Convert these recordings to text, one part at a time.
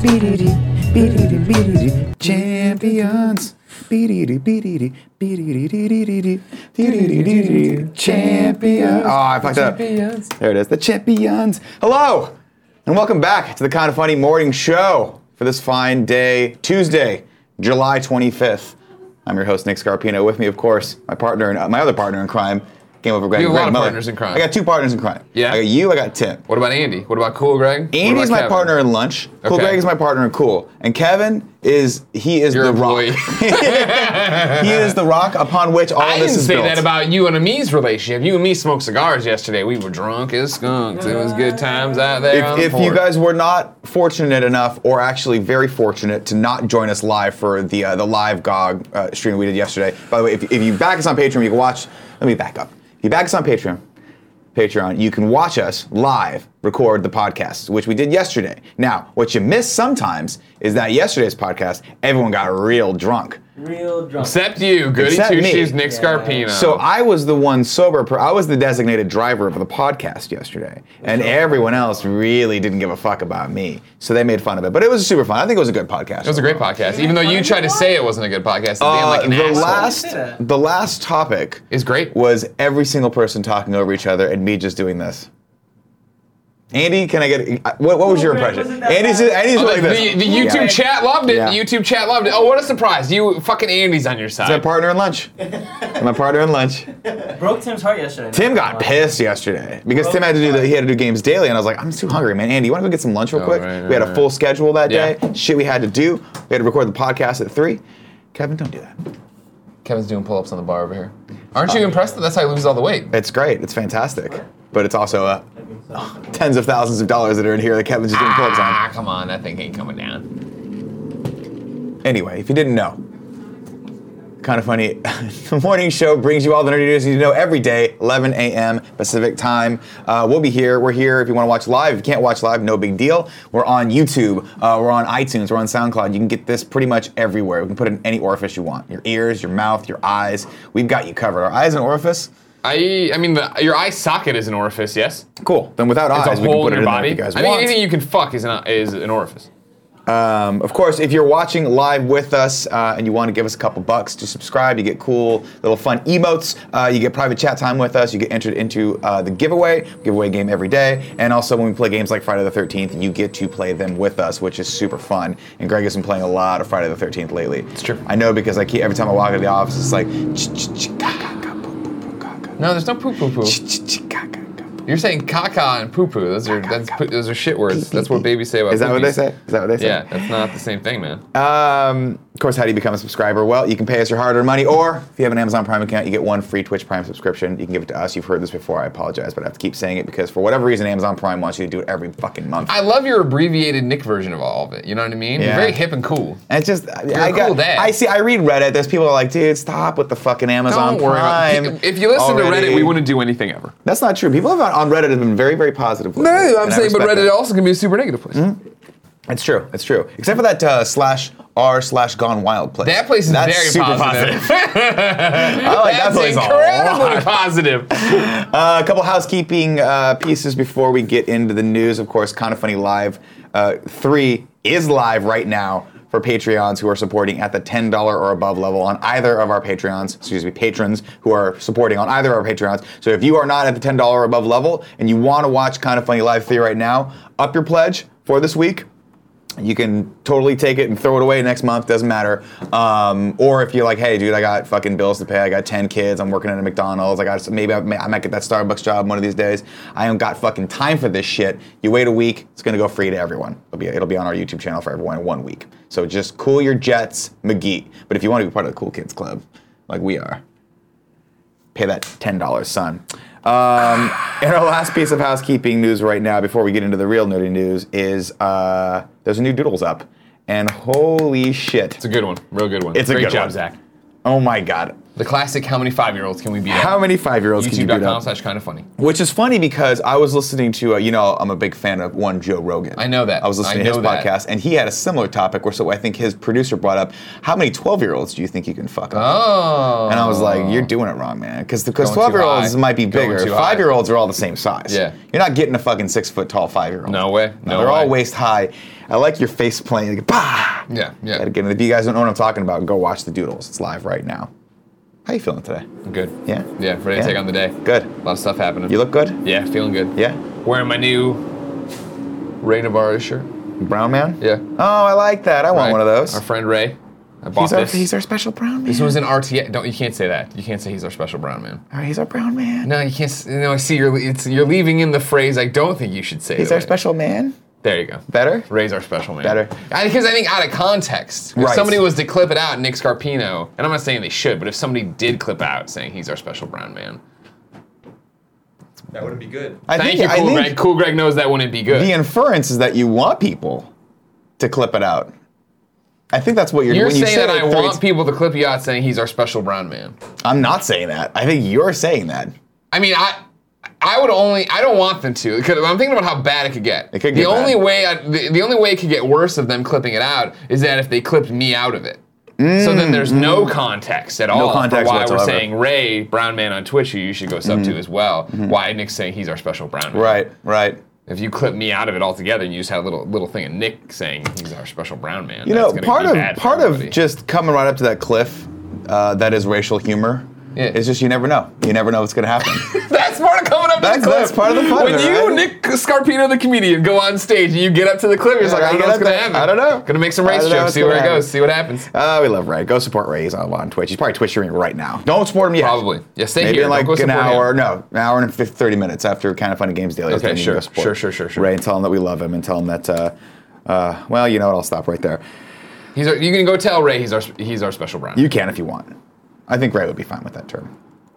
Champions. Champions. Oh, I fucked up. There it is. The champions. Hello, and welcome back to the Kind of Funny Morning Show for this fine day, Tuesday, July 25th. I'm your host, Nick Scarpino. With me, of course, my other partner in crime, Game Over Greg. You have a lot of partners in crime. I got two partners in crime. Yeah? I got you, I got Tim. What about Andy? What about Cool Greg? Andy's my partner in lunch. Cool Okay. Greg is my partner in cool. And Kevin is Your the rock. employee. He is the rock upon which all I this didn't is say built. that about you and Amis relationship. You and me smoked cigars yesterday. We were drunk as skunks. It was good times out there. on the If you porch. guys were not fortunate enough, or actually very fortunate, to not join us live for the live GOG stream we did yesterday. By the way, if you back us on Patreon, you can watch. Let me back up. If you back us on Patreon, you can watch us live record the podcast, which we did yesterday. Now, what you miss sometimes is that yesterday's podcast, everyone got real drunk. Real drunk. Except you, Goody Except Two me. Shoes, Nick Yeah. Scarpino. So I was the one sober. I was the designated driver of the podcast yesterday, and everyone else really didn't give a fuck about me. So they made fun of it, but it was super fun. I think it was a good podcast. It was a great podcast, even though you tried to say it wasn't a good podcast. At the end, like an asshole. the last topic Is great. was every single person talking over each other and me just doing this. Andy, can I get what was your impression? Wasn't that Andy's bad? like The this. YouTube Yeah. chat loved it. Yeah. The YouTube chat loved it. Oh, what a surprise! You fucking Andy's on your side. My partner in lunch. My partner in lunch. Broke Tim's heart yesterday. Tim got pissed yesterday because Tim had to do games daily, and I was like, I'm too hungry, man. Andy, you want to go get some lunch real quick? right, We had a right. full schedule that Yeah. day. Shit we had to do. We had to record the podcast at 3. Kevin, don't do that. Kevin's doing pull-ups on the bar over here. Aren't you impressed that that's how he loses all the weight? It's great. It's fantastic. But it's also tens of thousands of dollars that are in here that Kevin's just doing pull-ups on. Ah, come on, that thing ain't coming down. Anyway, if you didn't know, Kind of Funny, the morning show brings you all the nerdy news you need to know every day, 11 a.m. Pacific time. We'll be here. We're here if you want to watch live. If you can't watch live, no big deal. We're on YouTube. We're on iTunes. We're on SoundCloud. You can get this pretty much everywhere. We can put it in any orifice you want. Your ears, your mouth, your eyes. We've got you covered. Our eyes an orifice? I mean, your eye socket is an orifice, yes? Cool. Then without It's eyes, a we can hole put in it your in there body. if you guys I think want. anything you can fuck is an orifice. Of course, if you're watching live with us and you want to give us a couple bucks to subscribe, you get cool little fun emotes. You get private chat time with us. You get entered into the giveaway game every day. And also when we play games like Friday the 13th, you get to play them with us, which is super fun. And Greg has been playing a lot of Friday the 13th lately. It's true. I know because every time I walk into the office, it's like No, there's no poo-poo-poo. You're saying caca and poo-poo. Those are shit words. That's what babies say about Is that what they poopies. say? Is that what they say? Yeah, that's not the same thing, man. Of course, how do you become a subscriber? Well, you can pay us your hard-earned money, or if you have an Amazon Prime account, you get one free Twitch Prime subscription. You can give it to us. You've heard this before. I apologize, but I have to keep saying it because for whatever reason, Amazon Prime wants you to do it every fucking month. I love your abbreviated Nick version of all of it. You know what I mean? Yeah. You're very hip and cool. And it's just, a cool dad. I read Reddit. There's people that are like, dude, stop with the fucking Amazon Don't worry Prime. about it. If you listen already. to Reddit, we wouldn't do anything ever. That's not true. People on Reddit have been very, very positive. No, lately, I'm and I saying, but respect Reddit that. also can be a super negative place. It's true. It's true. Except for that /r/Gone Wild place. That place is That's very super positive. I like that That's place a incredibly lot. positive. A couple housekeeping pieces before we get into the news. Of course, Kind of Funny Live 3 is live right now for Patreons who are supporting at the $10 or above level on either of our patrons who are supporting on either of our Patreons. So if you are not at the $10 or above level and you want to watch Kind of Funny Live 3 right now, up your pledge for this week. You can totally take it and throw it away next month, doesn't matter. Or if you're like, hey, dude, I got fucking bills to pay. I got 10 kids. I'm working at a McDonald's. I might get that Starbucks job one of these days. I don't got fucking time for this shit. You wait a week, it's gonna go free to everyone. It'll be on our YouTube channel for everyone in 1 week. So just cool your jets, McGee. But if you want to be part of the Cool Kids Club, like we are, pay that $10, son. And our last piece of housekeeping news right now, before we get into the real nerdy news, is there's a new Doodles up. And holy shit. It's a good one. Real good one. It's a Great good job, one. Zach. Oh my God. The classic, how many 5-year-olds can we beat up? How many 5-year-olds can you beat up? YouTube.com/kindafunny. Which is funny because I was listening to, I'm a big fan of one Joe Rogan. I know that. I was listening to his podcast, and he had a similar topic where I think his producer brought up, how many 12-year-olds do you think you can fuck up? Oh. And I was like, you're doing it wrong, man. Because Going too 12-year-olds high. might be Going bigger. too high. 5-year-olds are all the same size. Yeah. You're not getting a fucking 6-foot-tall 5-year-old. No way. No They're way. all waist high. I like your face playing. Like, bah! Yeah, yeah. Gotta get in. If you guys don't know what I'm talking about, go watch the Doodles. It's live right now. How you feeling today? Good. Yeah? Yeah, ready to take on the day. Good. A lot of stuff happening. You look good? Yeah, feeling good. Yeah? Wearing my new Ray Navarro shirt. Brown man? Yeah. Oh, I like that. I want Right. one of those. Our friend Ray. I bought this. He's our special brown man. This was an RTA. You can't say that. You can't say he's our special brown man. All right, he's our brown man. No, you can't. I see you're leaving in the phrase I don't think you should say. He's the our way. special man. There you go. Better? Ray's our special man. Better. Because I think out of context, if Right. somebody was to clip it out, Nick Scarpino, and I'm not saying they should, but if somebody did clip out saying he's our special brown man, That wouldn't be good. thank you, Cool Greg. Cool Greg knows that wouldn't be good. The inference is that you want people to clip it out. I think that's what you're You're when you saying say that I like want people to clip you out saying he's our special brown man. I'm not saying that. I think you're saying that. I mean, I don't want them to, because I'm thinking about how bad it could get. It could the get only bad. way the only way it could get worse of them clipping it out is that if they clipped me out of it. So then there's no context at all context for why whatsoever. we're saying Ray, brown man on Twitch, who you should go sub to as well. Why Nick's saying he's our special brown man. Right, right. If you clip me out of it altogether and you just had a little thing of Nick saying he's our special brown man, You know, that's gonna be bad for part of everybody. just coming right up to that cliff that is racial humor. Yeah. It's just you never know. You never know what's gonna happen. That's part of coming up to the cliff. That's part of the fun of When it, you, right? Nick Scarpino, the comedian, go on stage and you get up to the cliff, you're just like, I don't know what's going to happen. I don't know. Gonna make some I race don't know jokes, what's see where it gonna goes, see what happens. We love Ray. Go support Ray. He's on Twitch. He's probably Twitch streaming right now. Don't support him yet. Probably. Yeah, stay Maybe here. in like Don't go an support hour. him. No, an hour and 30 minutes after Kind of Funny Games Daily. Okay, then you sure, can go support sure. Ray and tell him that we love him and tell him that. Well, you know what? I'll stop right there. You can go tell Ray he's our special brown. You can if you want. I think Ray would be fine with that term.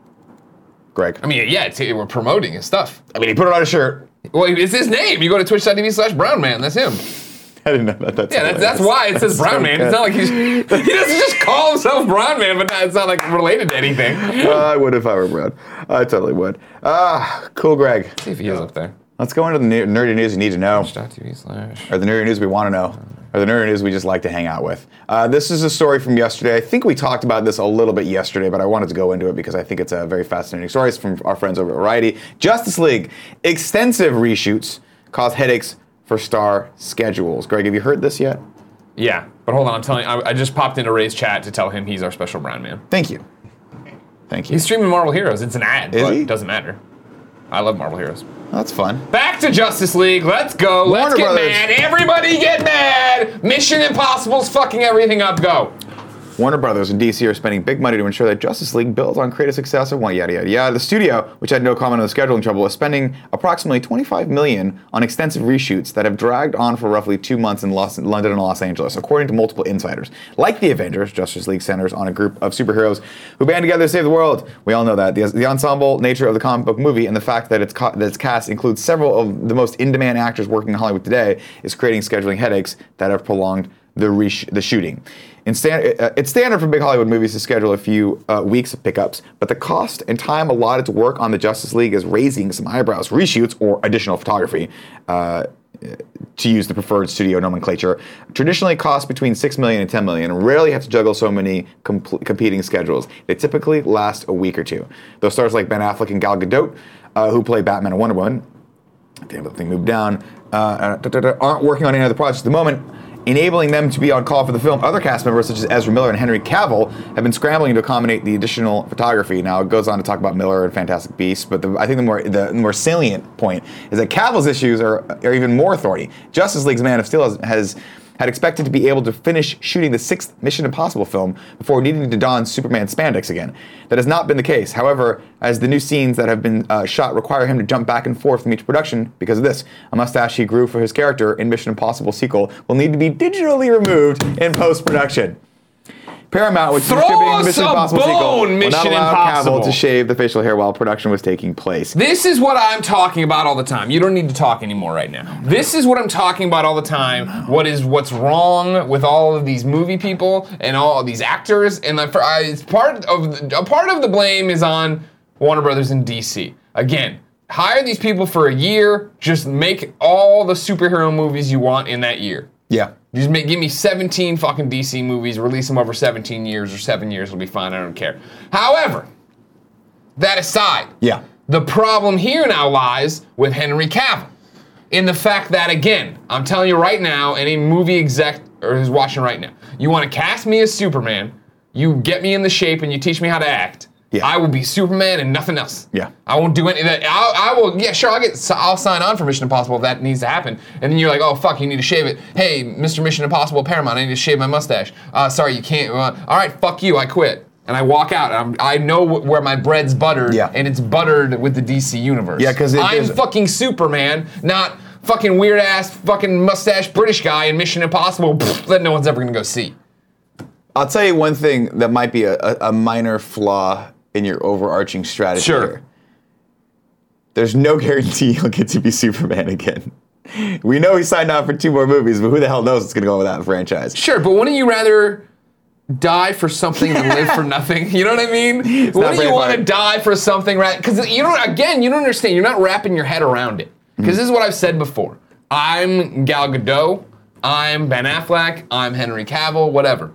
Greg. I mean, yeah, we're promoting his stuff. I mean, he put it on a shirt. Well, it's his name. You go to twitch.tv/brownman. That's him. I didn't know that. Yeah, that's why it says brown man. It's not like he doesn't just call himself brown man, but it's not like related to anything. I would if I were Brad. I totally would. Cool, Greg. See if he is up there. Let's go into the nerdy news you need to know. Twitch.tv/ Or the nerdy news we want to know, or the nerdy news we just like to hang out with. This is a story from yesterday. I think we talked about this a little bit yesterday, but I wanted to go into it because I think it's a very fascinating story. It's from our friends over at Variety. Justice League, extensive reshoots cause headaches for star schedules. Greg, have you heard this yet? Yeah, but hold on, I'm telling you, I just popped into Ray's chat to tell him he's our special brown man. Thank you. Thank you. He's streaming Marvel Heroes. It's an ad, Is but he? it doesn't matter. I love Marvel Heroes. That's fun. Back to Justice League. Let's go. Let's Warner get Brothers. mad. Everybody get mad. Mission Impossible's fucking everything up. Go. Warner Brothers and DC are spending big money to ensure that Justice League builds on creative success and yada yada yada. The studio, which had no comment on the scheduling trouble, is spending approximately $25 million on extensive reshoots that have dragged on for roughly 2 months in London and Los Angeles, according to multiple insiders. Like the Avengers, Justice League centers on a group of superheroes who band together to save the world. We all know that. The ensemble nature of the comic book movie and the fact that its cast includes several of the most in-demand actors working in Hollywood today is creating scheduling headaches that have prolonged the shooting. It's standard for big Hollywood movies to schedule a few weeks of pickups, but the cost and time allotted to work on the Justice League is raising some eyebrows. Reshoots or additional photography, to use the preferred studio nomenclature, traditionally cost between $6 million and $10 million and rarely have to juggle so many competing schedules. They typically last a week or two. Those stars like Ben Affleck and Gal Gadot, who play Batman and Wonder Woman, damn, the thing moved down, aren't working on any other projects at the moment, enabling them to be on call for the film. Other cast members, such as Ezra Miller and Henry Cavill, have been scrambling to accommodate the additional photography. Now, it goes on to talk about Miller and Fantastic Beasts, but I think the more salient point is that Cavill's issues are even more thorny. Justice League's Man of Steel had expected to be able to finish shooting the 6th Mission Impossible film before needing to don Superman spandex again. That has not been the case. However, as the new scenes that have been shot require him to jump back and forth from each production because of this, a mustache he grew for his character in Mission Impossible sequel will need to be digitally removed in post-production. Paramount, which is Throw distributing us Mission a Impossible sequel, bone, will not Mission allow Impossible. Cavill to shave the facial hair while production was taking place. This is what I'm talking about all the time. You don't need to talk anymore right now. This is what I'm talking about all the time. What's wrong with all of these movie people and all of these actors? And it's part of the blame is on Warner Brothers and DC. Again, hire these people for a year. Just make all the superhero movies you want in that year. Yeah. Just give me 17 fucking DC movies, release them over 17 years or 7 years, it'll be fine, I don't care. However, that aside, Yeah. the problem here now lies with Henry Cavill. In the fact that, again, I'm telling you right now, any movie exec or who's watching right now, you want to cast me as Superman, you get me in the shape and you teach me how to act. Yeah. I will be Superman and nothing else. Yeah. I won't do any of that. I will. Yeah, sure. I'll sign on for Mission Impossible if that needs to happen. And then you're like, oh fuck, you need to shave it. Hey, Mr. Mission Impossible Paramount, I need to shave my mustache. Sorry, you can't. All right, fuck you. I quit. And I walk out. I know where my bread's buttered. Yeah. And it's buttered with the DC universe. Yeah, 'cause I'm fucking Superman, not fucking weird ass fucking mustache British guy in Mission Impossible that no one's ever gonna go see. I'll tell you one thing that might be a minor flaw in your overarching strategy Sure. here. There's no guarantee he'll get to be Superman again. We know he signed on for 2 more movies, but who the hell knows what's going to go with that franchise? Sure, but wouldn't you rather die for something than live for nothing? You know what I mean? Wouldn't you Braveheart. want to die for something, right? Because you don't understand. You're not wrapping your head around it. Because this is what I've said before. I'm Gal Gadot. I'm Ben Affleck. I'm Henry Cavill. Whatever.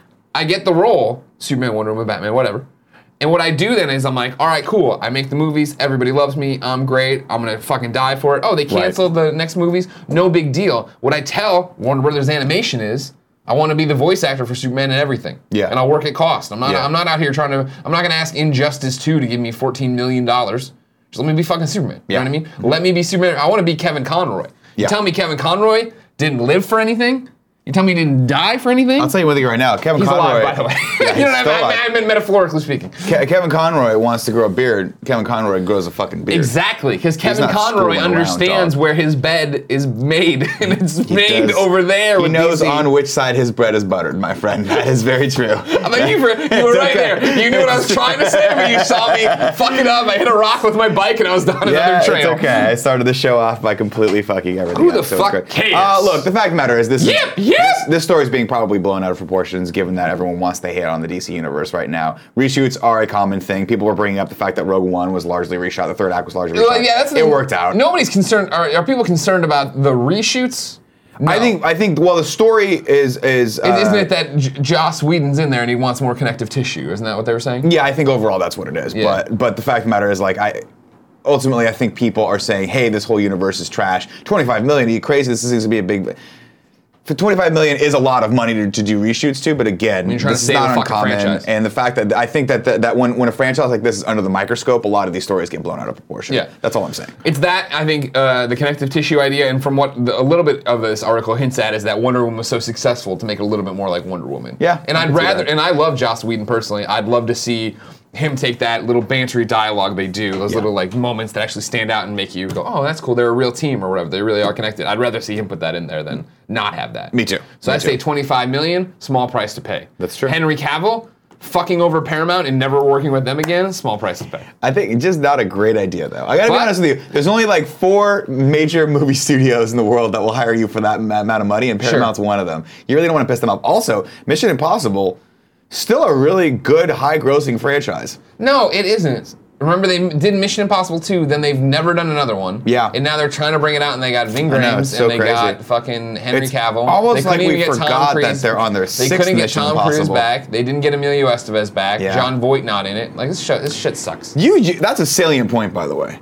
I get the role, Superman, Wonder Woman, Batman, whatever. And what I do then is I'm like, all right, cool. I make the movies. Everybody loves me. I'm great. I'm going to fucking die for it. Oh, they canceled the next movies? No big deal. What I tell Warner Brothers Animation is I want to be the voice actor for Superman and everything. Yeah. And I'll work at cost. I'm not Yeah. I'm not out here I'm not going to ask Injustice 2 to give me $14 million. Just let me be fucking Superman. You know what I mean? Let me be Superman. I want to be Kevin Conroy. You Yeah. tell me Kevin Conroy didn't live for anything? You tell me he didn't die for anything? I'll tell you one thing right now. Kevin He's Conroy. alive, by the way. Yeah, You know he's what still alive. I meant metaphorically speaking. Kevin Conroy wants to grow a beard. Kevin Conroy grows a fucking beard. Exactly, because Kevin not Conroy screwing around, understands dog. wade his bed is made, and it's He made does. over there. He with knows DC. on which side his bread is buttered, my friend. That is very true. I'm like, you were right okay. there. You knew what I was trying to say, but you saw me fuck it up. I hit a rock with my bike, and I was down Yeah, another trail. it's okay. I started the show off by completely fucking everything Who up, the so it's fuck great. cares? Look, the fact of the matter is this. Yep. This story is being probably blown out of proportions, given that everyone wants to hate on the DC universe right now. Reshoots are a common thing. People were bringing up the fact that Rogue One was largely reshot. The third act was largely reshot. Well, yeah, that's it worked out. Nobody's concerned. Are people concerned about the reshoots? No. I think. Well, the story is. Isn't it that Joss Whedon's in there and he wants more connective tissue? Isn't that what they were saying? Yeah, I think overall that's what it is. Yeah. But the fact of the matter is, like, ultimately, I think people are saying, hey, this whole universe is trash. 25 million, are you crazy? This seems to be a big. For 25 million is a lot of money to do reshoots to, but again, you're trying this to is save not a fucking uncommon. franchise. And the fact that I think that when a franchise like this is under the microscope, a lot of these stories get blown out of proportion. Yeah. That's all I'm saying. It's that, I think, the connective tissue idea, and from what a little bit of this article hints at, is that Wonder Woman was so successful to make it a little bit more like Wonder Woman. Yeah, And I I'd can see rather, that. and I love Joss Whedon personally. I'd love to see him take that little bantery dialogue they do, those little like moments that actually stand out and make you go, oh, that's cool. They're a real team or whatever. They really are connected. I'd rather see him put that in there than not have that. Me too. So Me I say too. 25 million, small price to pay. That's true. Henry Cavill, fucking over Paramount and never working with them again, small price to pay. I think it's just not a great idea, though. I gotta be But- honest with you. There's only like 4 major movie studios in the world that will hire you for that amount of money, and Paramount's one of them. You really don't want to piss them off. Also, Mission Impossible, still a really good, high-grossing franchise. No, it isn't. Remember, they did Mission Impossible 2, then they've never done another one. Yeah. And now they're trying to bring it out, and they got Ving I know, Rhames, it's so and they crazy. got fucking Henry It's Cavill. almost They like couldn't we even get Tom forgot that Cruise. they're on their They sixth couldn't get Mission Tom Cruise Impossible. back. They didn't get Emilio Estevez back. Yeah. John Voight not in it. Like, this shit sucks. That's a salient point, by the way.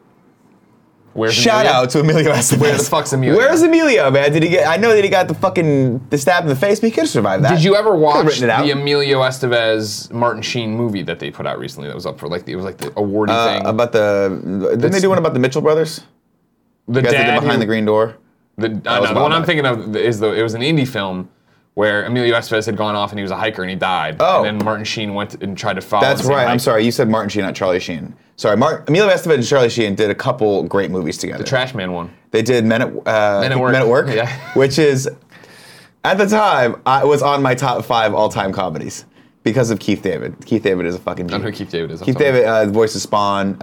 Where's Shout Emilio? out to Emilio Estevez. Where the fuck's Emilio? Where's Emilio, man? Did he get? I know that he got the stab in the face, but he could have survived that. Did you ever Could've watch written it out. the Emilio Estevez Martin Sheen movie that they put out recently? That was up for it was like the awarding thing. About didn't they do one about the Mitchell brothers? The You guys did dad Behind who- the Green Door. The was one about I'm that. thinking of is it was an indie film where Emilio Estevez had gone off and he was a hiker and he died. Oh. And then Martin Sheen went and tried to follow. That's the same right. I'm hike. sorry. You said Martin Sheen, not Charlie Sheen. Sorry, Emilio Estevez and Charlie Sheen did a couple great movies together. The Trash Man one. They did Men at Work. Yeah. Which is At the time, I was on my top 5 all-time comedies because of Keith David. Keith David is a fucking I don't know genius. who Keith David is. I'm Keith sorry. David, voice of Spawn.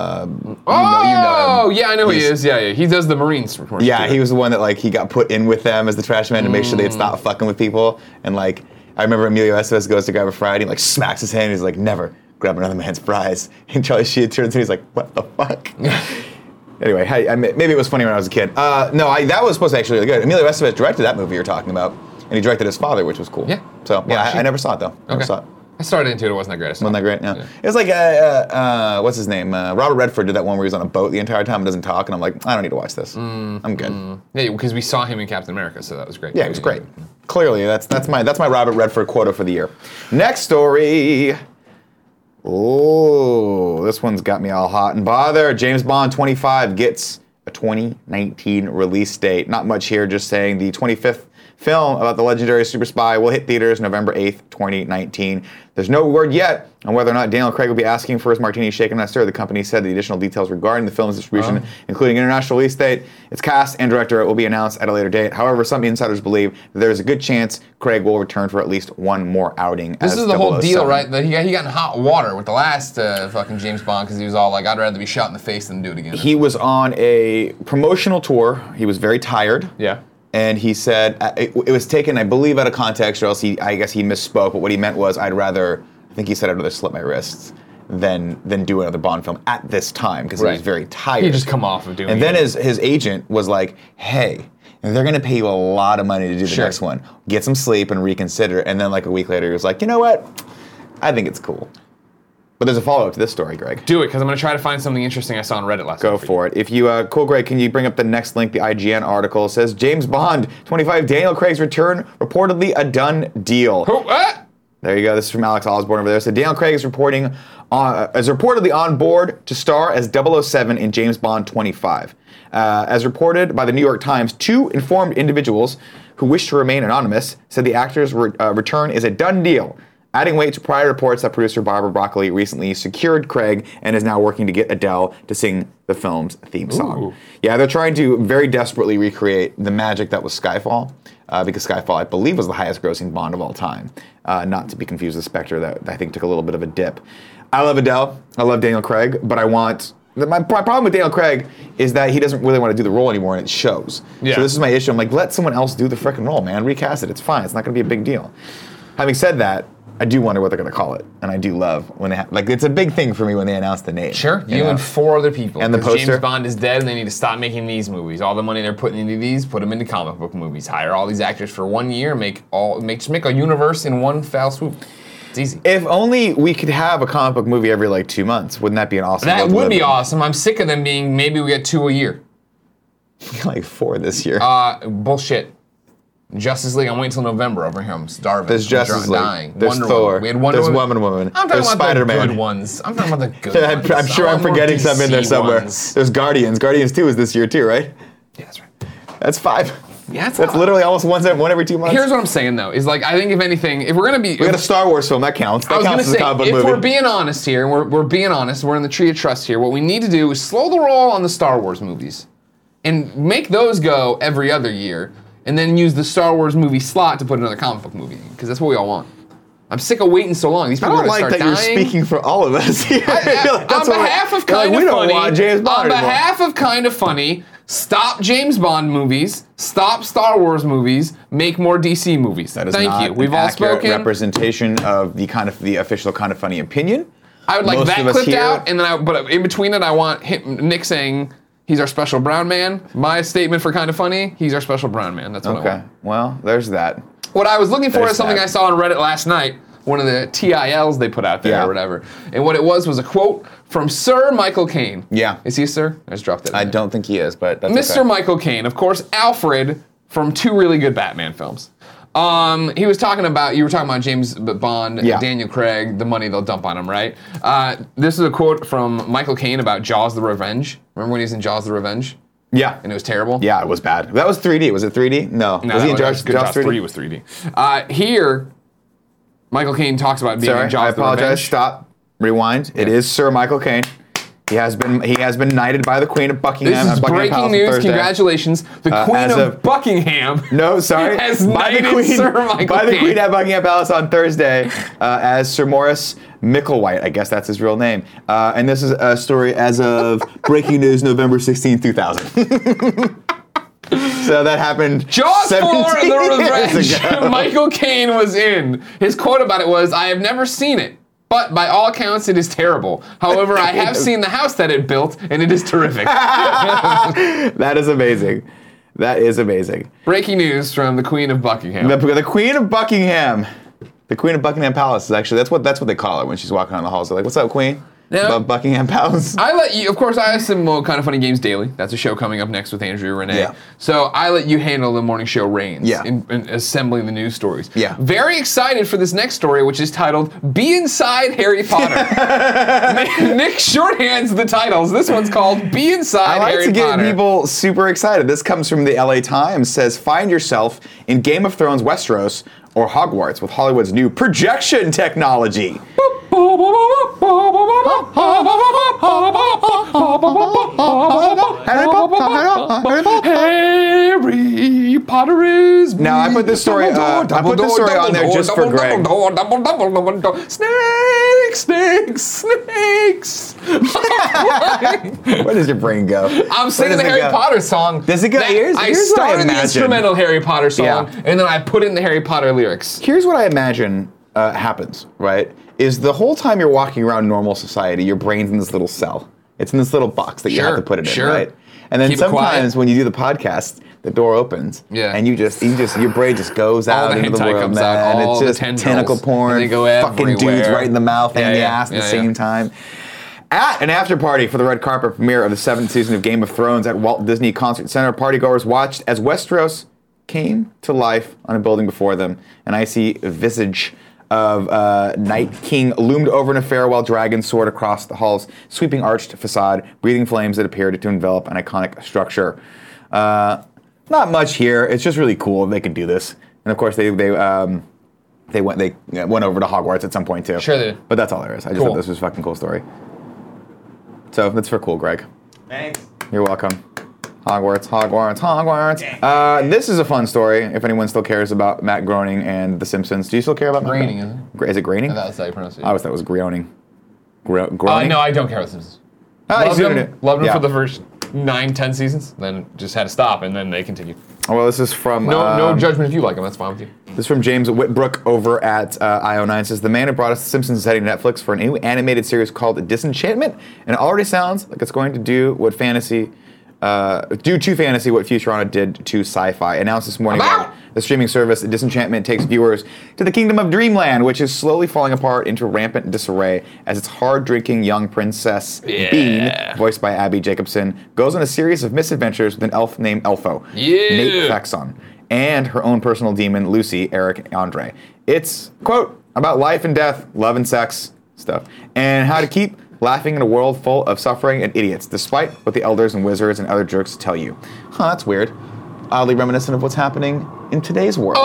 Oh, yeah, I know who he He's- is. Yeah. He does the Marines. Report, Yeah, too. he was the one that like he got put in with them as the trash man to make sure they'd stop fucking with people. And like, I remember Emilio Estevez goes to grab a fry and he like smacks his hand. And he's like, "Never grab another man's fries." And Charlie Sheen turns and he's like, "What the fuck?" Anyway, maybe it was funny when I was a kid. That was supposed to actually be really good. Emilio Estevez directed that movie you're talking about, and he directed his father, which was cool. Yeah. So yeah, I never saw it though. Never Okay. saw it. I started into it. It wasn't that great. I saw Wasn't that it. great? No. Yeah. It was like, what's his name? Robert Redford did that one where he was on a boat the entire time and doesn't talk, and I'm like, I don't need to watch this. I'm good. Yeah, because we saw him in Captain America, so that was great. Yeah, it was great. Clearly, that's my Robert Redford quota for the year. Next story. Oh, this one's got me all hot and bothered. James Bond 25 gets a 2019 release date. Not much here, just saying the 25th film about the legendary super spy will hit theaters November 8th, 2019. There's no word yet on whether or not Daniel Craig will be asking for his martini shaken not stirred. The company said the additional details regarding the film's distribution, including international release date, its cast, and director, will be announced at a later date. However, some insiders believe that there's a good chance Craig will return for at least one more outing. This as is the whole deal, 007. right? That he got in hot water with the last fucking James Bond because he was all like, I'd rather be shot in the face than do it again. He was on a promotional tour. He was very tired. Yeah. And he said, it was taken, I believe, out of context, or else I guess he misspoke, but what he meant was, I think he said I'd rather slit my wrists than do another Bond film at this time, because he was Right. very tired. He just come off of doing And it. then his agent was like, hey, they're going to pay you a lot of money to do the Sure. next one. Get some sleep and reconsider. And then like a week later, he was like, you know what? I think it's cool. But there's a follow-up to this story, Greg. Do it, because I'm going to try to find something interesting I saw on Reddit last Go night. for it. If you, cool, Greg, can you bring up the next link? The IGN article says James Bond 25, Daniel Craig's return, reportedly a done deal. Who? There you go. This is from Alex Osborne over there. So Daniel Craig is reportedly on board to star as 007 in James Bond 25. As reported by the New York Times, 2 informed individuals who wish to remain anonymous said the actor's return is a done deal, adding weight to prior reports that producer Barbara Broccoli recently secured Craig and is now working to get Adele to sing the film's theme song. Ooh. Yeah, they're trying to very desperately recreate the magic that was Skyfall, because Skyfall, I believe, was the highest-grossing Bond of all time. Not to be confused with Spectre, that I think took a little bit of a dip. I love Adele. I love Daniel Craig, but my problem with Daniel Craig is that he doesn't really want to do the role anymore, and it shows. Yeah. So this is my issue. I'm like, let someone else do the frickin' role, man. Recast it. It's fine. It's not going to be a big deal. Having said that, I do wonder what they're going to call it, and I do love when they it's a big thing for me when they announce the name. Sure, you know? and 4 other people. And the 'Cause poster. James Bond is dead, and they need to stop making these movies. All the money they're putting into these, put them into comic book movies. Hire all these actors for 1 year, just make a universe in one foul swoop. It's easy. If only we could have a comic book movie every 2 months. Wouldn't that be an awesome? That world to would live be in? awesome. I'm sick of them being maybe we get 2 a year. 4 this year. Bullshit. Justice League. I'm waiting until November over here. I'm starving. There's I'm Justice League. dying. There's Wonder Thor. Woman. We had Wonder There's Woman. Woman. I'm talking There's about Spider-Man. the good ones. I'm talking about the good ones. I'm sure I I'm want more forgetting some in there DC somewhere. ones. There's Guardians. Guardians 2 is this year too, right? Yeah, that's right. That's 5. Yeah, That's literally almost one every 2 months. Here's what I'm saying though: is I think if anything, if we're gonna be, we got a Star Wars film that counts. That I was counts gonna as a comic book say, if movie. we're being honest here, and we're being honest, we're in the tree of trust here. What we need to do is slow the roll on the Star Wars movies, and make those go every other year, and then use the Star Wars movie slot to put another comic book movie in, because that's what we all want. I'm sick of waiting so long. These I people don't are gonna like that start you're dying. speaking for all of us here. On behalf of Kind of we don't Funny, want James Bond on anymore. behalf of Kind of Funny, stop James Bond movies, stop Star Wars movies, make more DC movies. That is Thank not you. We've an all accurate spoken. representation of the official Kind of Funny opinion. I would like Most that of us clipped here- out, and then but in between it, I want Nick saying he's our special brown man. My statement for Kind of Funny, he's our special brown man. That's what I Okay, want. well, there's that. What I was looking for There's is something that. I saw on Reddit last night, one of the TILs they put out there Yeah. or whatever. And what it was a quote from Sir Michael Caine. Yeah. Is he a sir? I just dropped it. I don't think he is, but that's Mr. okay. Michael Caine, of course, Alfred from 2 really good Batman films. You were talking about James Bond, Yeah. Daniel Craig, the money they'll dump on him, right? This is a quote from Michael Caine about Jaws the Revenge. Remember when he was in Jaws the Revenge? Yeah. And it was terrible? Yeah, it was bad. That was 3D. Was it 3D? No. No, was he in that was Jaws, good. Jaws Jaws 3D? 3 was 3D. Here, Michael Caine talks about being Sorry, in Jaws I the apologize. Revenge. Stop. Rewind. It Yeah. is Sir Michael Caine. He has been knighted by the Queen of Buckingham. This is Buckingham breaking Palace on news. Thursday. Congratulations. The Queen as of of- Buckingham No, sorry. has by the knighted Queen, Sir Michael by the Caine. Queen at Buckingham Palace on Thursday as Sir Maurice Micklewhite. I guess that's his real name. And this is a story as of breaking news, November 16, 2000. So that happened. Jaws 4 17 The years Revenge. ago. Michael Caine was in. His quote about it was, "I have never seen it, but by all accounts it is terrible. However, I have seen the house that it built, and it is terrific." That is amazing. That is amazing. Breaking news from the Queen of Buckingham. The Queen of Buckingham. The Queen of Buckingham Palace is actually that's what they call her when she's walking on the halls. They're like, "What's up, Queen?" Yeah. Buckingham Palace. I let you, of course, I have some Kind of Funny Games Daily. That's a show coming up next with Andrea Renee. Yeah. So I let you handle the morning show reins Yeah. in assembling the news stories. Yeah. Very excited for this next story, which is titled "Be Inside Harry Potter." Nick shorthands the titles. This one's called "Be Inside I like Harry to get Potter." people super excited. This comes from the LA Times. Says, find yourself in Game of Thrones Westeros or Hogwarts with Hollywood's new projection technology. Harry Potter is Now, I put this story on there just for Greg. Snakes, snakes. Where does your brain go? I'm singing does the it Harry go? Potter song. Does it go? Here's I what I started the imagine. instrumental Harry Potter song, Yeah. and then I put in the Harry Potter lyrics. Here's what I imagine happens, right? Is the whole time you're walking around normal society, your brain's in this little cell. It's in this little box that you have Sure, to put it in, sure. right? And then Keep it quiet. sometimes when you do the podcast, the door opens, Yeah. and you just your brain just goes All out the into the hentai world, comes man. out, And all it's the just tendrils, tentacle porn, and they go fucking dudes everywhere. right in the mouth and the ass at the yeah. same time. At an after party for the red carpet premiere of the 7th season of Game of Thrones at Walt Disney Concert Center, partygoers watched as Westeros came to life on a building before them. An icy visage of Night King loomed over in a farewell dragon soared across the hall's sweeping arched facade, breathing flames that appeared to envelop an iconic structure. Not much here. It's just really cool they could do this. And of course, they went over to Hogwarts at some point too. Sure they did. But that's all there is. I just Cool. thought this was a fucking cool story. So that's for cool, Greg. Thanks. You're welcome. Hogwarts, Hogwarts, Hogwarts. This is a fun story. If anyone still cares about Matt Groening and The Simpsons, do you still care about Matt Groening, Groening? isn't Is it Groening? That's how you pronounce it. I always thought it was Groening. Groening? No, I don't care about Simpsons. Oh, he's Loved doing them, it. loved them Yeah. for the first 9-10 seasons, then just had to stop, and then they continued. Oh, well, this is from No judgment if you like them. That's fine with you. This is from James Whitbrook over at IO9. Says the man who brought us The Simpsons is heading to Netflix for a new animated series called Disenchantment, and it already sounds like it's going to do what fantasy. Do to fantasy what Futurama did to sci-fi. Announced this morning that the streaming service Disenchantment takes viewers to the kingdom of Dreamland, which is slowly falling apart into rampant disarray as its hard-drinking young princess Bean, voiced by Abby Jacobson, goes on a series of misadventures with an elf named Elfo, Nate Faxon, and her own personal demon, Lucy, Eric Andre. It's, quote, about life and death, love and sex stuff, and how to keep laughing in a world full of suffering and idiots, despite what the elders and wizards and other jerks tell you. Huh, that's weird. Oddly reminiscent of what's happening in today's world.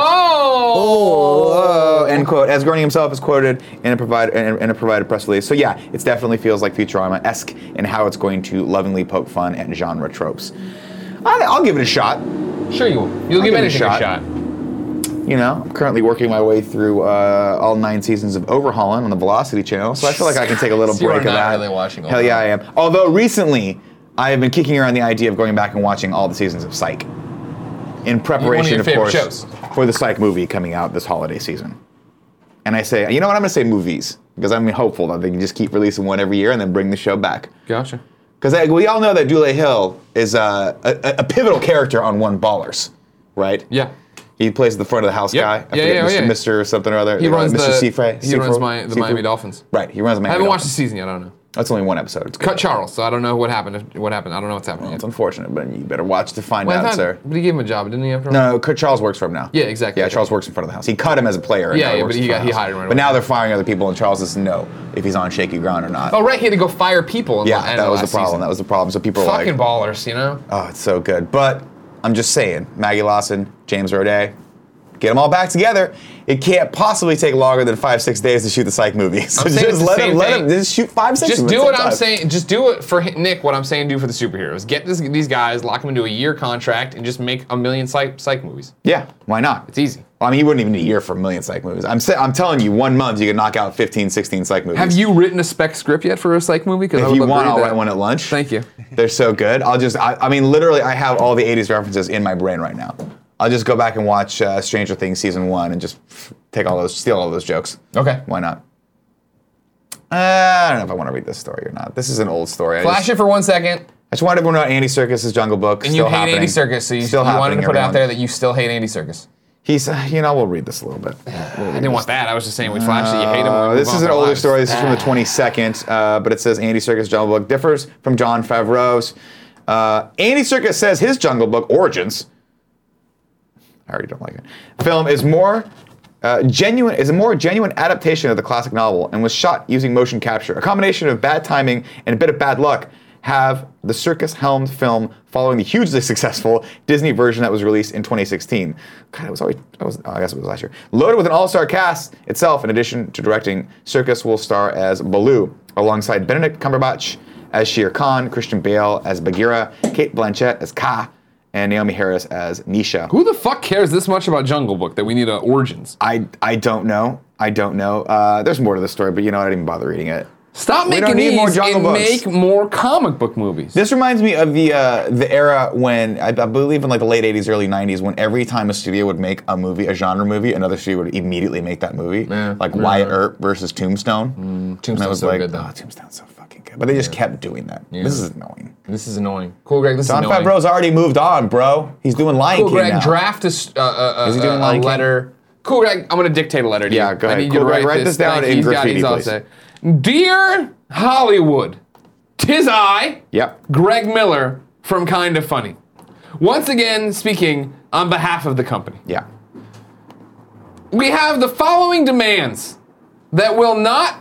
Oh! End quote. As Groening himself is quoted in a provided press release. So yeah, it definitely feels like Futurama-esque in how it's going to lovingly poke fun at genre tropes. I'll give it a shot. Sure you will. You'll give give it a anything a shot. shot. You know, I'm currently working my way through all 9 seasons of Overhauling on the Velocity channel, so I feel like I can take a little So you break are of not that. really watching Hell yeah, I am. Although recently, I have been kicking around the idea of going back and watching all the seasons of Psych. In preparation, your of favorite course, shows. for the Psych movie coming out this holiday season. And I say, you know what, I'm going to say movies, because I'm hopeful that they can just keep releasing one every year and then bring the show back. Gotcha. Because we all know that Dule Hill is a pivotal character on One Ballers, right? Yeah. He plays the front of the house Yep. guy. I Yeah, forget, yeah. Mr. something or other. He runs Mr. the Seafray. He runs the Seafray? Miami Dolphins. Right, he runs the Miami I haven't watched the Dolphins. season yet. I don't know. That's only one episode. It's good. Cut Charles, so I don't know what happened. What happened? I don't know what's happening. It's yet. unfortunate, but you better watch to find Well, I out, thought- sir. But he gave him a job, didn't he? After No, Charles works for him now. Yeah, exactly. Yeah, Charles works in front of the house. He cut him as a player. And Yeah, now yeah, works but he in front of the hired house. him right But now away. they're firing other people, and Charles doesn't know if he's on shaky ground or not. Oh right, he had to go fire people. In yeah, the end that of was the last problem. season. That was the problem. So people Fucking were like, ballers, you know. oh, it's so good. But I'm just saying, Maggie Lawson, James Roday, get them all back together. It can't possibly take longer than 5-6 days to shoot the Psych movie. So I'm saying it's just the let same him thing. just shoot 5-6. Just do what I'm saying. Just do it for Nick. What I'm saying, do for the superheroes. Get these guys, lock them into a year contract, and just make a million psych movies. Yeah, why not? It's easy. Well, I mean, you wouldn't even need a year for a million Psych movies. I'm telling you, 1 month you could knock out 15, 16 Psych movies. Have you written a spec script yet for a psych movie? If you want, I'll write one at lunch. Thank you. They're so good. I mean, literally, I have all the 80s references in my brain right now. I'll just go back and watch Stranger Things season 1 and just steal all those jokes. Okay. Why not? I don't know if I want to read this story or not. This is an old story. Flash it for 1 second. I just wanted everyone to know Andy Serkis' Jungle Book. And you hate Andy Serkis, so you wanted to put out there that you still hate Andy Serkis. He's, we'll read this a little bit. I didn't want that. I was just saying we flash it. You hate him. This is an older story. This is from the 22nd, but it says Andy Serkis' Jungle Book differs from Jon Favreau's. Andy Serkis says his Jungle Book Origins. I already don't like it. Film is a more genuine adaptation of the classic novel and was shot using motion capture. A combination of bad timing and a bit of bad luck have the Serkis-helmed film following the hugely successful Disney version that was released in 2016. God, I guess it was last year. Loaded with an all-star cast itself, in addition to directing, Serkis will star as Baloo, alongside Benedict Cumberbatch as Shere Khan, Christian Bale as Bagheera, Cate Blanchett as Kaa, and Naomi Harris as Nisha. Who the fuck cares this much about Jungle Book that we need origins? I don't know. There's more to the story, but I didn't even bother reading it. Stop making these and make more comic book movies. This reminds me of the era when, I believe in like the late 80s, early 90s, when every time a studio would make a movie, a genre movie, another studio would immediately make that movie. Yeah. Like Wyatt Earp versus Tombstone. Tombstone's so good, though. Oh, Tombstone's so fucking good. But they just kept doing that. Yeah. This is annoying. This is annoying. Cool, Greg, this Jon is annoying. Favreau's already moved on, bro. He's doing Lion Cool, King Greg, now. draft a letter. Cool, Greg, I'm going to dictate a letter to you. Yeah, go ahead. I need Cool, you to Greg, write this down in graffiti, all please. say. Dear Hollywood, 'tis I, Yep. Greg Miller from Kinda Funny. Once again, speaking on behalf of the company. Yeah. We have the following demands that will not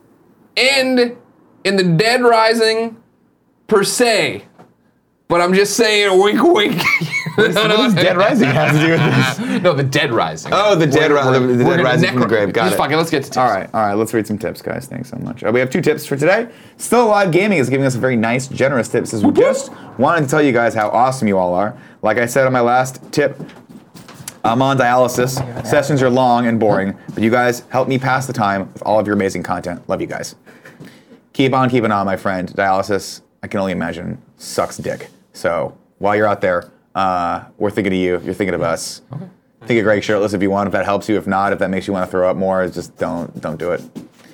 end in the Dead Rising per se, but I'm just saying, wink, wink. What does Dead Rising have to do with this? No, the Dead Rising. Oh, the Dead Rising from the grave. Got just it. Fuck it, let's get to tips. All right, let's read some tips, guys. Thanks so much. We have 2 tips for today. Still Alive Gaming is giving us a very nice, generous tip. Says we just wanted to tell you guys how awesome you all are. Like I said on my last tip, I'm on dialysis. Sessions are long and boring, but you guys help me pass the time with all of your amazing content. Love you guys. Keep on keeping on, my friend. Dialysis, I can only imagine, sucks dick. So while you're out there, we're thinking of you. You're thinking of us. Okay. Think of Greg shirtless if you want. If that helps you. If not, if that makes you want to throw up more, just don't do it.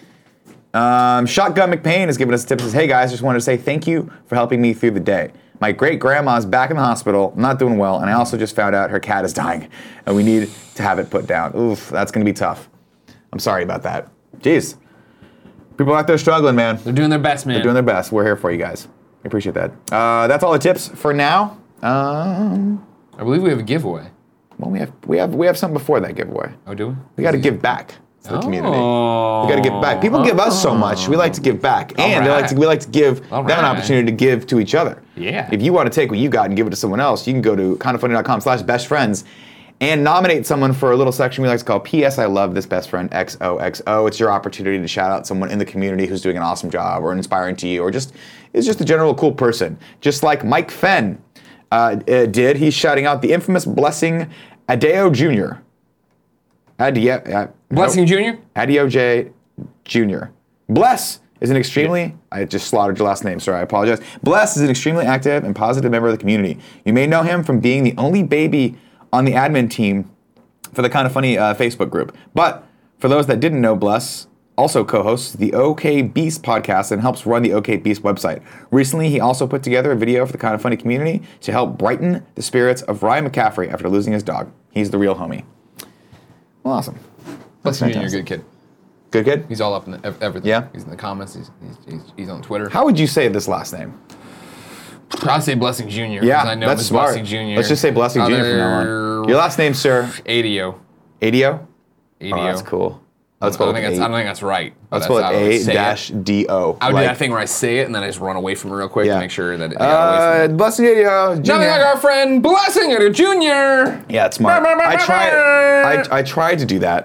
Shotgun McPain has given us a tip. Says, hey guys, just wanted to say thank you for helping me through the day. My great grandma's back in the hospital, not doing well, and I also just found out her cat is dying, and we need to have it put down. Oof, that's gonna be tough. I'm sorry about that. Jeez, people out there struggling, man. They're doing their best, man. They're doing their best. We're here for you guys. I appreciate that. That's all the tips for now. I believe we have a giveaway. Well, we have something before that giveaway. Oh, do we? We got to give back to the community. Oh. We got to give back. People give us so much. We like to give back, and we like to give them an opportunity to give to each other. Yeah. If you want to take what you got and give it to someone else, you can go to kindafunny.com/bestfriends and nominate someone for a little section we like to call P.S. I love this best friend XOXO. It's your opportunity to shout out someone in the community who's doing an awesome job or inspiring to you, or is just a general cool person. Just like Mike Fenn did. He's shouting out the infamous Blessing Adeo Jr. Blessing Jr.? Adeo J. Jr. Bless is an extremely, I just slaughtered your last name, sorry, I apologize. Bless is an extremely active and positive member of the community. You may know him from being the only baby on the admin team for the Kinda Funny Facebook group. But for those that didn't know, Bless also co-hosts the OK Beast podcast and helps run the OK Beast website. Recently, he also put together a video for the Kinda Funny community to help brighten the spirits of Ryan McCaffrey after losing his dog. He's the real homie. Well, awesome. Blessing Jr., a good kid. Good kid? He's all up in everything. Yeah? He's in the comments. He's on Twitter. How would you say this last name? I'd say Blessing Jr. Yeah, I know that's him as smart. Blessing Jr. Let's just say Blessing Jr. from now on. Your last name, sir? Adio. Adio? Adio. Oh, that's cool. Let's I spell don't it think that's right. but Let's spell that's how I would it say it. A-D-O. I would do that thing where I say it and then I just run away from it real quick Yeah. to make sure that it got away from me. Blessing Radio Jr. Nothing like our friend Blessing at a Junior. Yeah, it's smart. I tried to do that,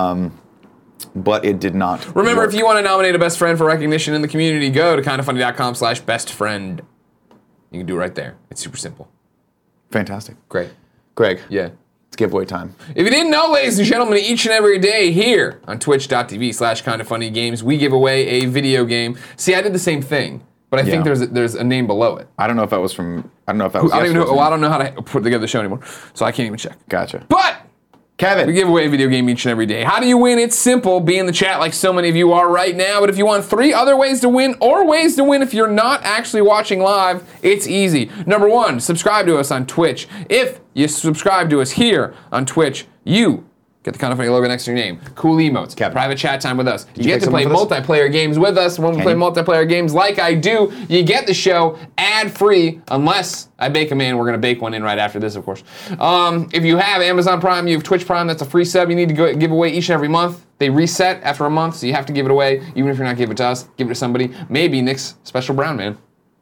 but it did not. Remember, work. if you want to nominate a best friend for recognition in the community, go to kindafunny.com/bestfriend. You can do it right there. It's super simple. Fantastic. Great. Greg, Yeah. it's giveaway time. If you didn't know, ladies and gentlemen, each and every day here on twitch.tv/kindafunnygames, we give away a video game. See, I did the same thing, but I think Yeah. there's a name below it. I don't know if that was from. I don't know if that was. I don't even know. yesterday's Well, I name. don't know how to put together the show anymore, so I can't even check. Gotcha. But Kevin. we give away a video game each and every day. How do you win? It's simple. Be in the chat like so many of you are right now. But if you want 3 other ways to win, or ways to win if you're not actually watching live, it's easy. Number 1, subscribe to us on Twitch. If you subscribe to us here on Twitch, you get the Kinda Funny logo next to your name. Cool emotes. Kevin. Private chat time with us. You you get pick to play someone for this? multiplayer games with us. When we play you? multiplayer games like I do, you get the show ad-free, unless I bake them in. We're going to bake one in right after this, of course. If you have Amazon Prime, you have Twitch Prime, that's a free sub you need to go give away each and every month. They reset after a month, so you have to give it away. Even if you're not giving it to us, give it to somebody. Maybe Nick's Special Brown Man.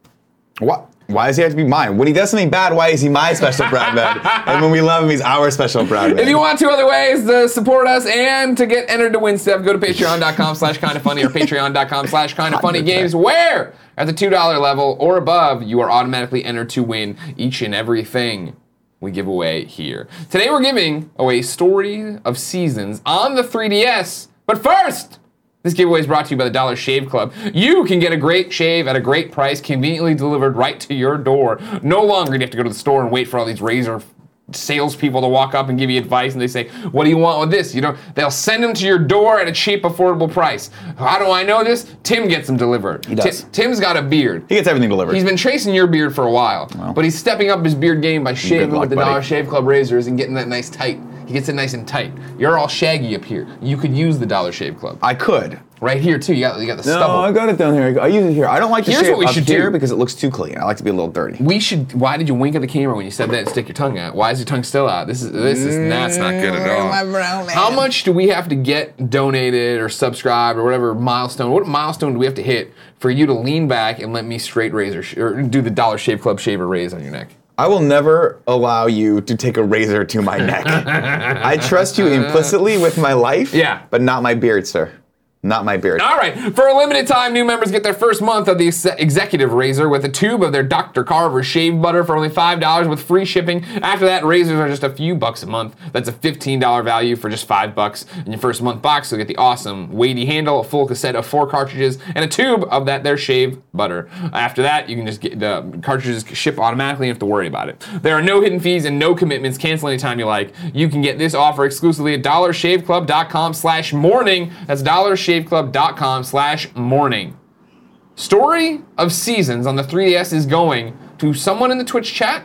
What? Why does he have to be mine? When he does something bad, why is he my special brown man? And when we love him, he's our special brown man. If you want 2 other ways to support us and to get entered to win stuff, go to patreon.com/kindafunny or patreon.com/kindafunnygames, where at the $2 level or above, you are automatically entered to win each and everything we give away here. Today we're giving away Story of Seasons on the 3DS. But first, this giveaway is brought to you by the Dollar Shave Club. You can get a great shave at a great price, conveniently delivered right to your door. No longer do you have to go to the store and wait for all these razor salespeople to walk up and give you advice, and they say, "What do you want with this?" They'll send them to your door at a cheap, affordable price. How do I know this? Tim gets them delivered. He does. Tim's got a beard. He gets everything delivered. He's been chasing your beard for a while, but he's stepping up his beard game by shaving luck, with the buddy. Dollar Shave Club razors and getting that nice tight. He gets it nice and tight. You're all shaggy up here. You could use the Dollar Shave Club. I could. Right here too. You got the No, stubble. I got it down here. I use it here. I don't like to Here's shave what we up should here do. because it looks too clean. I like to be a little dirty. Why did you wink at the camera when you said that and stick your tongue out? Why is your tongue still out? That's not good at all. How much do we have to get donated or subscribed or whatever milestone? What milestone do we have to hit for you to lean back and let me straight razor or do the Dollar Shave Club shaver raise on your neck? I will never allow you to take a razor to my neck. I trust you implicitly with my life, Yeah. but not my beard, sir. Not my beard. All right, for a limited time, new members get their first month of the Executive Razor with a tube of their Dr. Carver shave butter for only $5 with free shipping. After that, razors are just a few bucks a month. That's a $15 value for just $5. In your first month box, you'll get the awesome weighty handle, a full cassette of 4 cartridges, and a tube of their shave butter. After that, you can just get the cartridges ship automatically. You don't have to worry about it. There are no hidden fees and no commitments. Cancel anytime you like. You can get this offer exclusively at dollarshaveclub.com/morning. That's dollarshaveclub.com/morning. Story of Seasons on the 3DS is going to someone in the Twitch chat,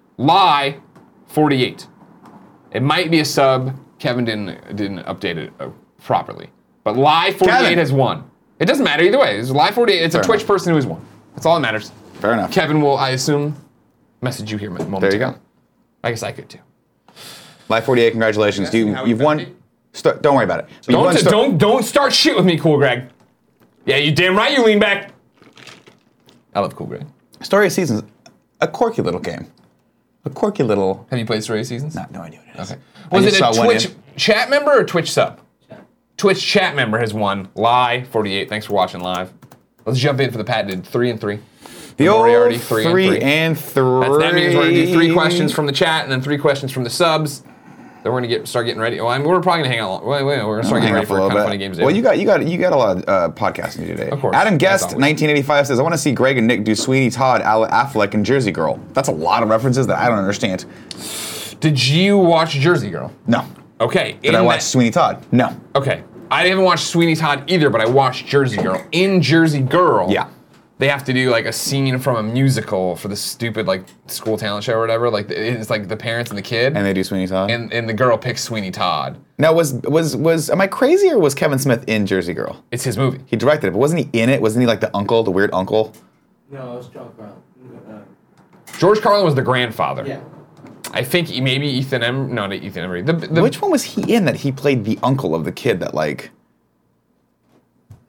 Lie48. It might be a sub. Kevin didn't update it properly. But Lie48 Kevin. has won. It doesn't matter either way. It's Lie48. It's a Fair Twitch enough. person who has won. That's all that matters. Fair enough. Kevin will, I assume, message you here momentarily. There you go. I guess I could too. Life 48, congratulations. Asking how we You've found won. it? Don't worry about it. But you've won Don't start shit with me, Cool Greg. Yeah, you damn right you lean back. I love Cool Greg. Story of Seasons, a quirky little game. A quirky little. Have you played Story of Seasons? No idea what it is. Okay. I Was just it saw a one Twitch in. chat member or Twitch sub? Twitch chat member has won. Lie48. Thanks for watching live. Let's jump in for the patented 3 and 3. The old Moriarty, 3 and 3. That means we're gonna do 3 questions from the chat and then 3 questions from the subs. Then we're gonna start getting ready. Well, we're probably gonna hang out. Wait, we're gonna start getting ready for Kinda Funny Games Day. Well, you got a lot of podcasting to do today. Of course, Adam as Guest, always. 1985 says, "I want to see Greg and Nick do Sweeney Todd, Affleck, and Jersey Girl." That's a lot of references that I don't understand. Did you watch Jersey Girl? No. Okay. Did I watch Sweeney Todd? No. Okay. I haven't watched Sweeney Todd either, but I watched Jersey Girl. In Jersey Girl, Yeah. they have to do like a scene from a musical for the stupid like school talent show or whatever. Like it's like the parents and the kid, And they do Sweeney Todd. and the girl picks Sweeney Todd. Now, was am I crazy or was Kevin Smith in Jersey Girl? It's his movie. He directed it, but wasn't he in it? Wasn't he like the uncle, the weird uncle? No, it's John Brown. George Carlin was the grandfather. Yeah. I think maybe Ethan Embry. No, not Ethan Embry. The Which one was he in that he played the uncle of the kid that like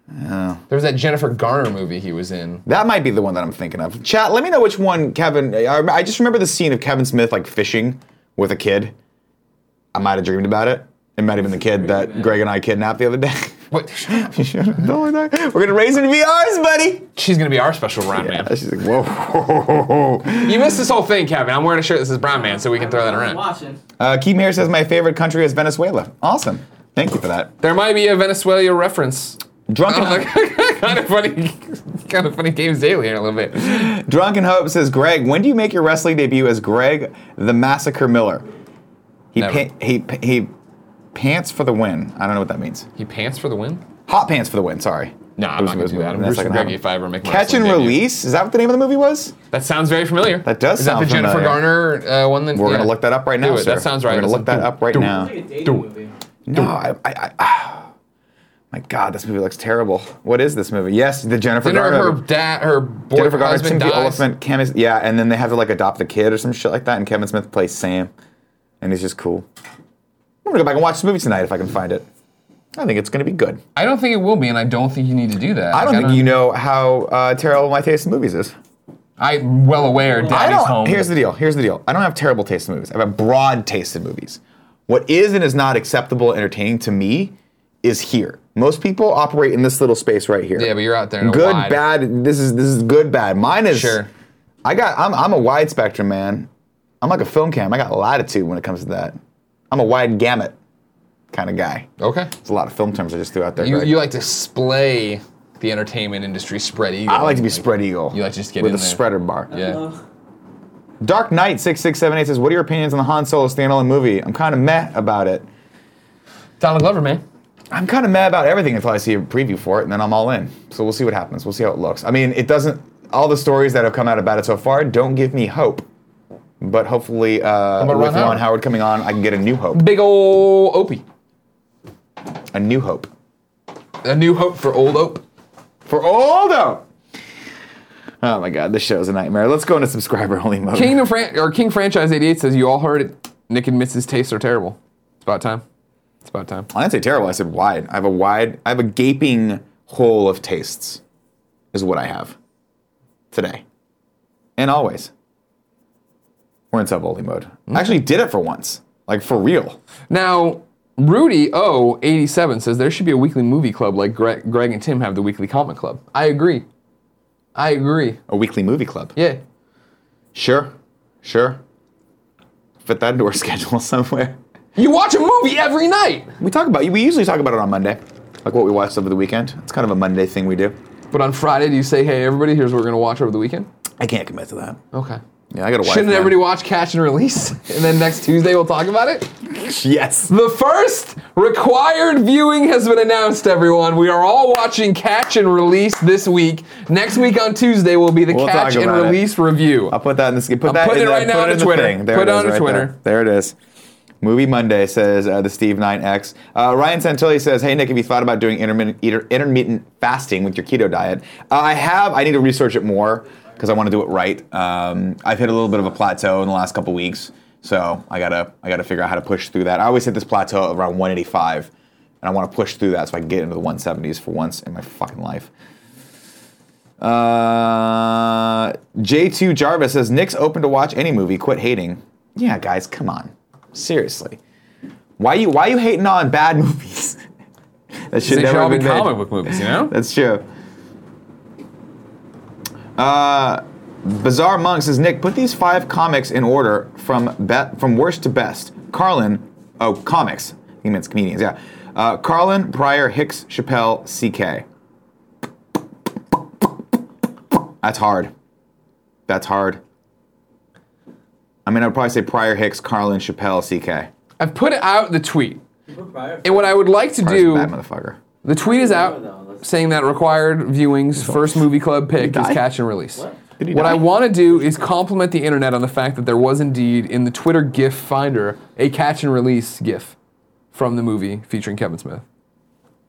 There was that Jennifer Garner movie he was in. That might be the one that I'm thinking of. Chat, let me know which one Kevin. I just remember the scene of Kevin Smith like fishing with a kid. I might have dreamed about it. It might have been the kid that Greg and I kidnapped the other day. What? We're gonna raise her to be ours, buddy. She's gonna be our special brown man. She's like, whoa. You missed this whole thing, Kevin. I'm wearing a shirt that says brown man, so we can throw that I'm around. watching. Keith Mayer says my favorite country is Venezuela. Awesome. Thank you for that. There might be a Venezuela reference. Drunken kind of funny games daily here a little bit. Drunken Hope says, Greg, when do you make your wrestling debut as Greg the Massacre Miller? He pants for the win. I don't know what that means. He pants for the win? Hot pants for the win, sorry. No, I'm not going to do that. I'm Bruce McGregor if I ever make my Catch and wrestling debut. Release? Is that what the name of the movie was? That sounds very familiar. That does Is sound that the Jennifer familiar. Garner one? That, We're going to look that up right now, Do it. sir. That sounds right. We're going to look that up right now. It's like a dating movie. No, my God, this movie looks terrible. What is this movie? Yes, the Jennifer Garner. her boy, Jennifer Garner, husband Timothy dies. Olyphant, yeah, and then they have to like adopt the kid or some shit like that, and Kevin Smith plays Sam, and he's just cool. I'm gonna go back and watch this movie tonight if I can find it. I think it's gonna be good. I don't think it will be, and I don't think you need to do that. I don't think you know how terrible my taste in movies is. I'm well aware. Daddy's home. Here's the deal. I don't have terrible taste in movies. I have a broad taste in movies. What is and is not acceptable and entertaining to me is here. Most people operate in this little space right here. Yeah, but you're out there in a good, wide. bad. This is good, bad. Mine is. Sure. I'm a wide spectrum man. I'm like a film cam. I got latitude when it comes to that. I'm a wide gamut kind of guy. Okay. There's a lot of film terms I just threw out there. You like to splay the entertainment industry spread eagle. I like to be spread eagle. You like to just get with in a there. spreader bar. Yeah. Dark Knight 6678 says, "What are your opinions on the Han Solo standalone movie? I'm kind of meh about it. Donald Glover, man. I'm kind of mad about everything until I see a preview for it, and then I'm all in. So we'll see what happens. We'll see how it looks. I mean, it doesn't. All the stories that have come out about it so far don't give me hope. But hopefully, with Ron Howard coming on, I can get a new hope. Big ol' Opie. A new hope. A new hope for old Ope. For old hope. Oh my God, this show's a nightmare. Let's go into subscriber only mode. King Franchise 88 says, "You all heard it. Nick admits his tastes are terrible. It's about time. It's about time." I didn't say terrible. I said wide. I have a gaping hole of tastes. Is what I have today, and always. We're in sub only mode. I actually did it for once, like for real. Now, Rudy O87 says there should be a weekly movie club like Greg and Tim have the weekly comic club. I agree. A weekly movie club. Yeah. Sure. Fit that into our schedule somewhere. You watch a movie every night. We usually talk about it on Monday, like what we watched over the weekend. It's kind of a Monday thing we do. But on Friday, do you say, "Hey, everybody, here's what we're gonna watch over the weekend"? I can't commit to that. Okay. Yeah, I got a wife. Shouldn't man. everybody watch Catch and Release? And then next Tuesday we'll talk about it? Yes. The first required viewing has been announced, everyone. We are all watching Catch and Release this week. Next week on Tuesday will be the We'll Catch talk and about it. Release review. I'll put that in the. I'm putting it right now on Twitter. Put it on Twitter. There it is. Movie Monday says the Steve 9X. Ryan Santilli says, "Hey Nick, have you thought about doing intermittent fasting with your keto diet?" I have. I need to research it more because I want to do it right. I've hit a little bit of a plateau in the last couple weeks, so I gotta figure out how to push through that. I always hit this plateau around 185, and I want to push through that so I can get into the 170s for once in my fucking life. J2 Jarvis says, "Nick's open to watch any movie. Quit hating." Yeah, guys, come on. Seriously. Why you hating on bad movies? That should They never should all have be been made. comic book movies, you know? That's true. Bizarre Monk says, "Nick, put these 5 comics in order from worst to best. Carlin, comics. He means comedians, yeah. Carlin, Pryor, Hicks, Chappelle, CK. That's hard. I mean, I'd probably say Pryor, Hicks, Carlin, Chappelle, CK. I've put out the tweet. Prior. And what I would like to Pryor's do, a bad motherfucker. the tweet is out saying that required viewings, first movie club pick is die? Catch and Release. What? Did he What die? I want to do is compliment the internet on the fact that there was indeed in the Twitter GIF finder a Catch and Release GIF from the movie featuring Kevin Smith.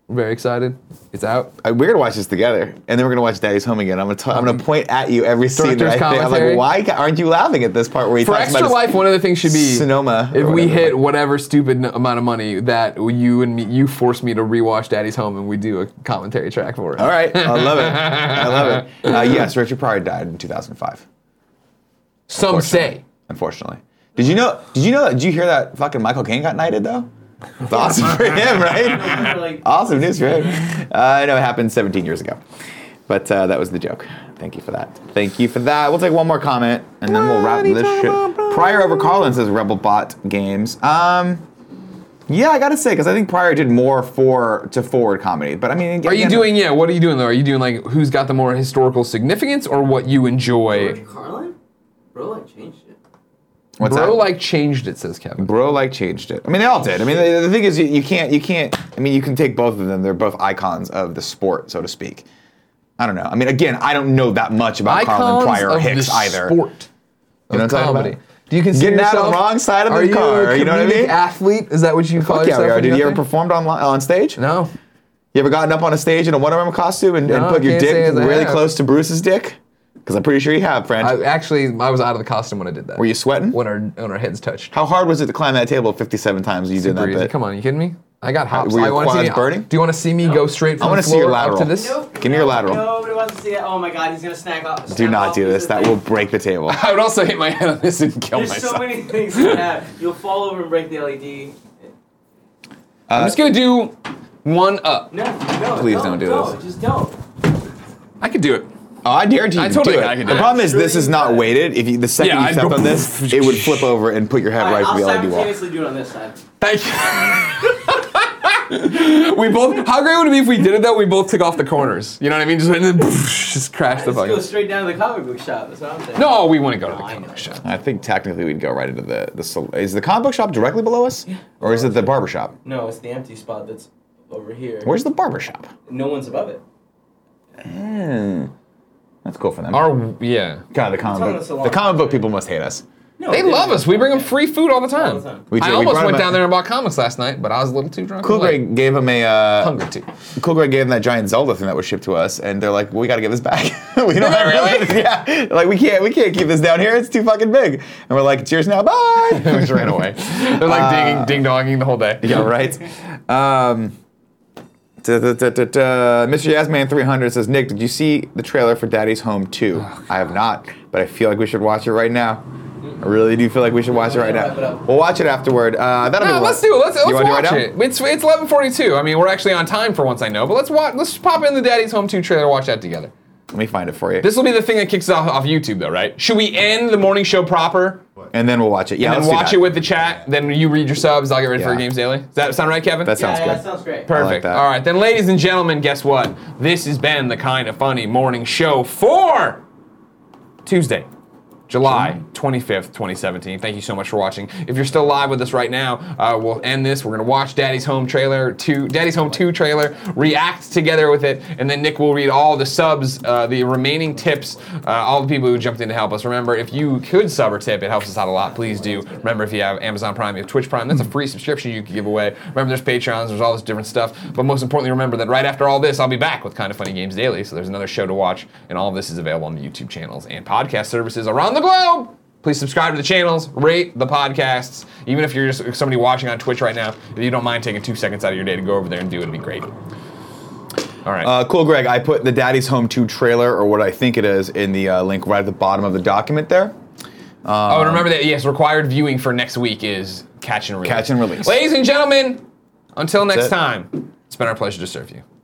Very excited. It's out. We're gonna watch this together, and then we're gonna watch Daddy's Home again. I'm gonna point at you every scene that I Director's think. I'm commentary. like, why aren't you laughing at this part where he For talks Extra about Life, one of the things should be Sonoma or if we whatever. hit whatever stupid amount of money that you force me to rewatch Daddy's Home and we do a commentary track for it. All right, I love it. I love it. Yes, Richard Pryor died in 2005. Some say. Unfortunately, did you know? Did you hear that fucking Michael Caine got knighted though? It's awesome for him, right? Like, Awesome news for him. I know it happened 17 years ago, but that was the joke. Thank you for that. Thank you for that. We'll take one more comment and then we'll wrap this shit. Pryor over Carlin says Rebel Bot Games. Yeah, I gotta say, because I think Pryor did more to forward comedy. But I mean, What are you doing though? Are you doing like who's got the more historical significance or what you enjoy? George Carlin? Bro, like, changed it. What's Bro, that? like changed it, says Kevin. Bro, like changed it. I mean, they all did. I mean, the thing is, you can't. I mean, you can take both of them. They're both icons of the sport, so to speak. I don't know. I mean, again, I don't know that much about Carlin, Pryor, or of Hicks the either. Sport You know of what I'm talking comedy. about? Do you consider Getting out yourself, of the wrong side of the are car, you you know what I comedic mean? athlete? Is that what you call Fuck yeah, yourself? we are. when Did you're you out ever there? performed on stage? No. You ever gotten up on a stage in a Wonder Woman costume and No, put your can't say dick as I really have. close to Bruce's dick? Because I'm pretty sure you have, friend. I was out of the costume when I did that. Were you sweating? When our heads touched. How hard was it to climb that table 57 times when you did that Super easy. bit? Come on, you kidding me? I got hops. Were your I wanna see quads me- burning? Do you want to see me go straight from wanna the see your floor up to lateral. this? Nope. Give me your lateral. Nobody wants to see that. Oh my god, he's gonna snap off. Do not do this. That will break the table. I would also hit my head on this and kill There's myself. so many things to have. You'll fall over and break the LED. I'm just gonna do one up. No, Please don't do this. Just don't. I could do it. Oh, I guarantee you I can totally do think I it. can The do it. problem is Sure this is you not can. weighted. The second Yeah, you I'd stepped go on this, it would flip over and put your head right I'll through the LED wall. simultaneously do it on this side. Thank you. We both. How great would it be if we did it though? We both took off the corners. You know what I mean? Just and then just crash the Let's go fucking. straight down to the comic book shop. That's what I'm saying. No, we wouldn't go to the I know. comic shop. I think technically we'd go right into is the comic book shop directly below us? Or is it the barber shop? No, it's the empty spot that's over here. Where's the barber shop? No one's above it. That's cool for them. Yeah. God, It's on the salon. the comic book people must hate us. No, They love us. We bring them free food all the All time. the time. We I did. We almost brought went them down at- there and bought comics last night, but I was a little too drunk. Cool and late. Greg gave him a Hungry too. Cool Greg gave him that giant Zelda thing that was shipped to us, and they're like, "We got to give this back. We don't have really? Yeah, like we can't keep this down here. It's too fucking big." And we're like, "Cheers now, bye." We just ran away. They're like ding donging the whole day. Yeah, right. Mr. Yasman 300 says, Nick, did you see the trailer for Daddy's Home 2? I have not, but I feel like we should watch it right now. I really do feel like we should watch it right Wrap it now. up. We'll watch it afterward. That'll be No, what? let's do it. Let's You wanna do watch right it. now? It's 11:42. I mean, we're actually on time for once I know. But let's watch. Let's pop in the Daddy's Home 2 trailer. Watch that together. Let me find it for you. This will be the thing that kicks it off YouTube, though, right? Should we end the morning show proper And then we'll watch it. Yeah, and let's then do watch that. it with the chat? Then you read your subs. I'll get ready for Yeah. Games Daily. Does that sound right, Kevin? That sounds yeah, good. that sounds great. Perfect. that. All right, then, ladies and gentlemen, guess what? This has been the Kind of Funny Morning Show for Tuesday, July 25th, 2017. Thank you so much for watching. If you're still live with us right now, we'll end this. We're gonna watch Daddy's Home 2 trailer, react together with it, and then Nick will read all the subs, the remaining tips, all the people who jumped in to help us. Remember, if you could sub or tip, it helps us out a lot. Please do. Remember, if you have Amazon Prime, you have Twitch Prime, that's a free subscription you can give away. Remember, there's Patreons, there's all this different stuff. But most importantly, remember that right after all this, I'll be back with Kind of Funny Games Daily. So there's another show to watch, and all of this is available on the YouTube channels and podcast services around the globe. Please subscribe to the channels, rate the podcasts. Even if you're just somebody watching on Twitch right now, if you don't mind taking 2 seconds out of your day to go over there and do it, it'd be great. All right. Cool, Greg. I put the Daddy's Home 2 trailer, or what I think it is, in the link right at the bottom of the document there. Oh, and remember that, yes, required viewing for next week is Catch and Release. Catch and Release. Ladies and gentlemen, until next That's it. time, it's been our pleasure to serve you.